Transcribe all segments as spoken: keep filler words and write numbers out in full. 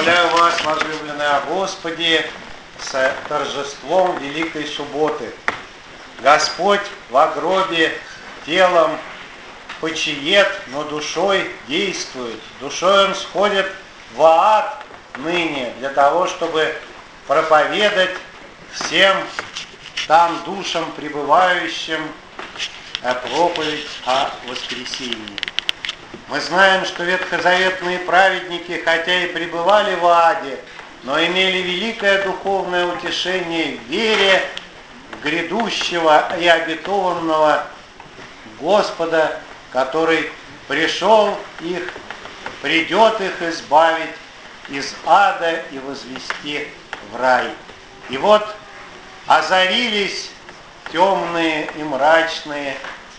Поздравляю вас, возлюбленные о Господе, с торжеством Великой Субботы. Господь во гробе телом почиет, но душой действует. Душой Он сходит в ад ныне для того, чтобы проповедать всем там душам пребывающим проповедь о воскресении. Мы знаем, что ветхозаветные праведники, хотя и пребывали в аде, но имели великое духовное утешение в вере в грядущего и обетованного Господа, который пришел их, придет их избавить из ада и возвести в рай. И вот озарились темные и мрачные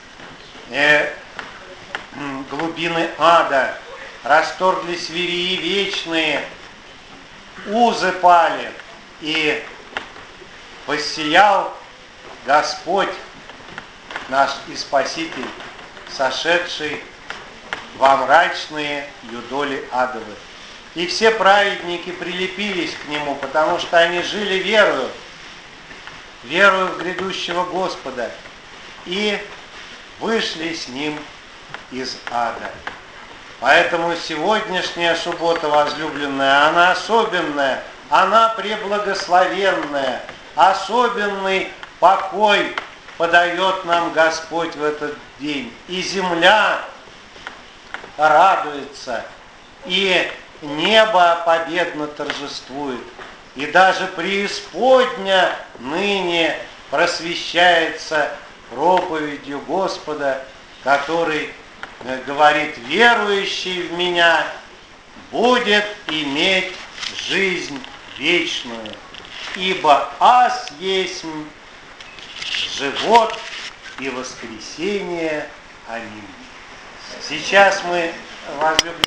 э, глубины ада, расторглись верии вечные, узы пали, и воссиял Господь наш и Спаситель, сошедший во мрачные юдоли адовы. И все праведники прилепились к Нему, потому что они жили верою, верою в грядущего Господа, и вышли с Ним из ада. Поэтому сегодняшняя суббота, возлюбленная, она особенная, она преблагословенная, особенный покой подает нам Господь в этот день. И земля радуется, и небо победно торжествует, и даже преисподня ныне просвещается проповедью Господа, который говорит: верующий в Меня будет иметь жизнь вечную, ибо аз есть живот и воскресение. Аминь. Сейчас мы, возлюбленные,